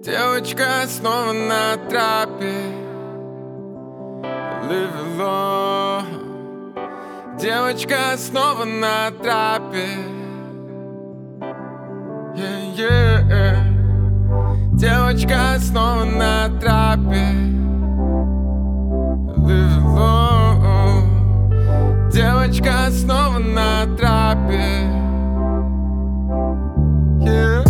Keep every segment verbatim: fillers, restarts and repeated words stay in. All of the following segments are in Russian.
Девочка снова на трапе, live alone. Девочка снова на трапе, yeah, yeah. Девочка снова на трапе, live alone. Девочка снова на трапе, yeah.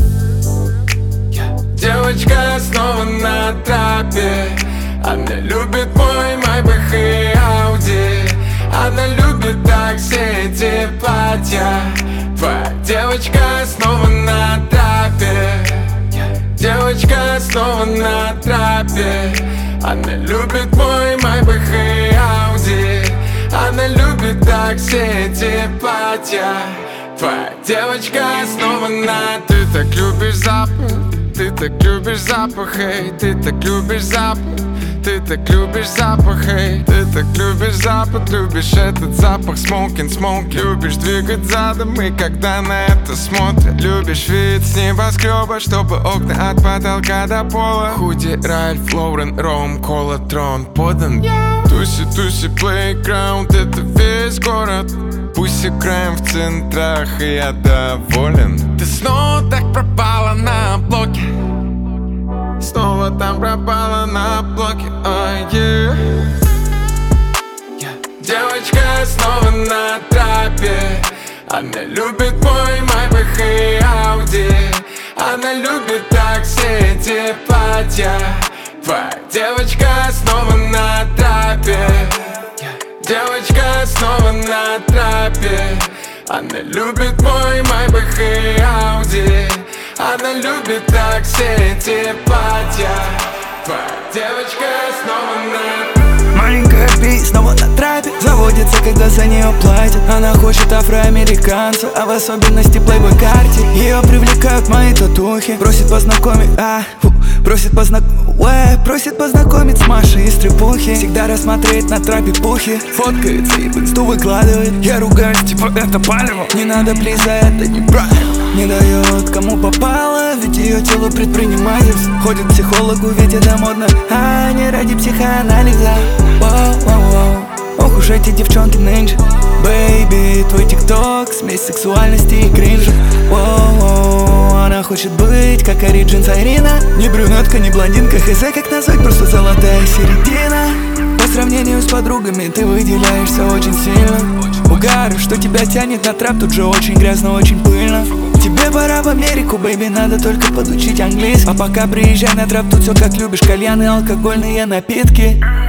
Девочка снова на трапе. Она любит мой Майбах и Ауди. Она любит так все эти платья. Твоя девочка снова на трапе. Девочка снова на трапе. Она любит мой Майбах и Ауди. Она любит так все эти платья. Твоя девочка снова на. Ты так любишь запах, ты так любишь запах, эй, ты так любишь запах, ты так любишь запах, эй, ты так любишь запах, любишь этот запах, smoking, smoke. Любишь двигать задом, и когда на это смотрят, любишь вид с небоскреба, чтобы окна от потолка до пола. Худи, Ральф, Лоурен, Ром, Кола, Трон подан. Туси, туси, плейграунд, это весь город. Пусть краем в центрах, и я доволен. Ты снова так пропала на блоке, снова там пропала на блоке, oh, yeah. Yeah. Девочка снова на трапе. Она любит мой Майбах и Ауди. Она любит так все эти платья. Твоя девочка снова на трапе. Девочка снова на трапе. Она любит мой Майбах и Ауди. Она любит так все эти платья. Твоя девочка снова на. Маленькая Би снова на трапе. Заводится, когда за нее платят. Она хочет афроамериканца, а в особенности плейбой карте. Ее привлекают мои татухи. Просит познакомить, а, фу, просит познакомить, просит познакомить с Машей из Трепухи. Всегда рассмотреть на трапе пухи. Фоткается и в инсту выкладывает. Я ругаюсь, типа это палево. Не надо, плиз, за это неправильно. Не дает кому попало, ведь ее тело предпринимательство. Ходит к психологу, ведь это модно, а не ради психоанализа. Воу, воу, воу. Ох уж эти девчонки нынче. Бэйби, твой тикток, смесь сексуальности и кринжа. Воу, воу. Она хочет быть как Ориджин Сайрина. Не брюнетка, не блондинка, хз как назвать, просто золотая середина. По сравнению с подругами ты выделяешься очень сильно. Угар, что тебя тянет на трап, тут же очень грязно, очень пыльно. Тебе пора в Америку, бэйби, надо только подучить английский. А пока приезжай на трап, тут все как любишь, кальяны, алкогольные напитки.